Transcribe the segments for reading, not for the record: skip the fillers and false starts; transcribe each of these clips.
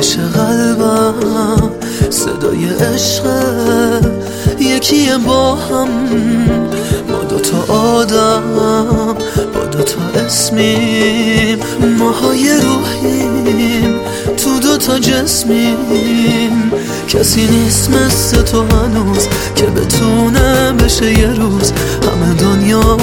تپش قلبم صدای عشق یکیه با هم، ما دوتا آدم با دوتا اسمیم، ماهای روحیم تو دوتا جسمیم. کسی نیست مثل تو هنوز که بتونه بشه یه روز همه دنیا.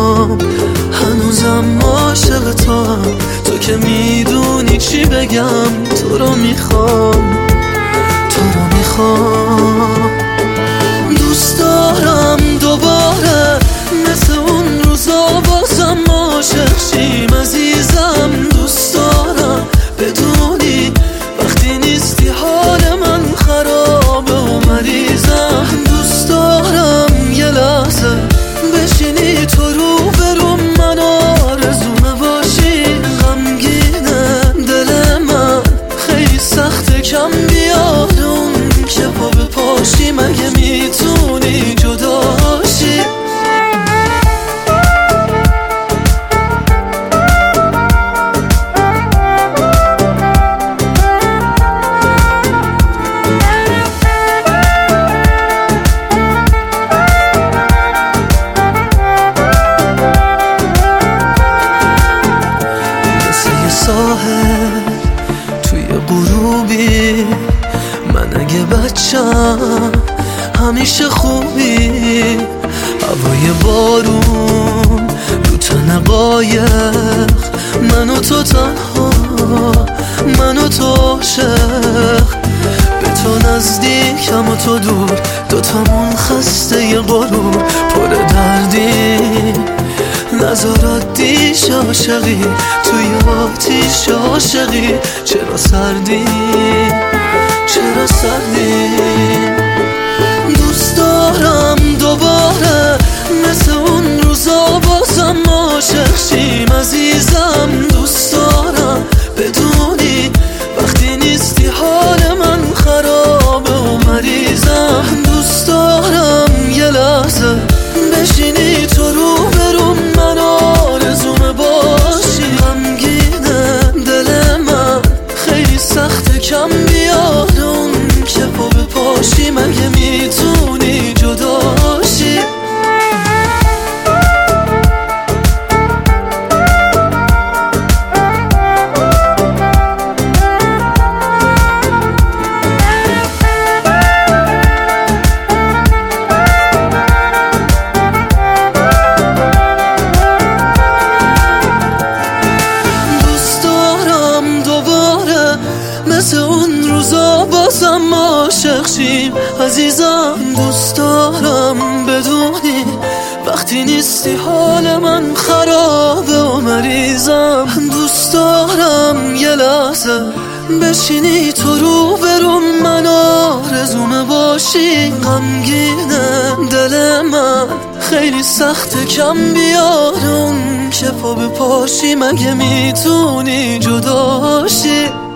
هنوزم عاشق تو هم، تو که میدونی چی بگم. تو رو میخوام، تو رو میخوام. دوست دارم دوباره مثل اون روزا بازم عاشق شیم عزیزم. دوست دارم بدونی وقتی نیستی حال من خرابه و مریضم. دوست دارم یه لحظه بشینی تو رو برو من، آرزومه باشی غمگینه دل من. خیلی سخته کم بیاد اون که پا به پاشی، مگه میتونی جداشی؟ ساحل توی غروبی، من اگه بچم همیشه خوبی. هوای بارون رو تن قایق، من و تو تنها، من و تو عاشق. به تو نزدیکم و تو دور، دوتامون خسته ی غرور پر دردی. نظرات دیش عاشقی توی آتیش عاشقی. چرا سردی، چرا سردی؟ دوست دارم دوباره مثل اون روزا بازم عاشق شیم عزیزم. دوست دارم بدونی وقتی نیستی حال من خرابه و مریضم. دوست دارم یه لحظه بشینی تو رو برو من، آرزومه باشی غمگینه دل من. خیلی سخته کم بیاد اون که پا به پاشی، مگه میتونی جداشی؟ مثل اون روزا بازم عاشق شیم عزیزم. دوست دارم بدونی وقتی نیستی حال من خرابه و مریضم. دوست دارم یه لحظه بشینی تو رو برو من، آرزومه باشی غمگینه دل من. خیلی سخته کم بیاد اون که پا به پاشی، مگه میتونی جداشی؟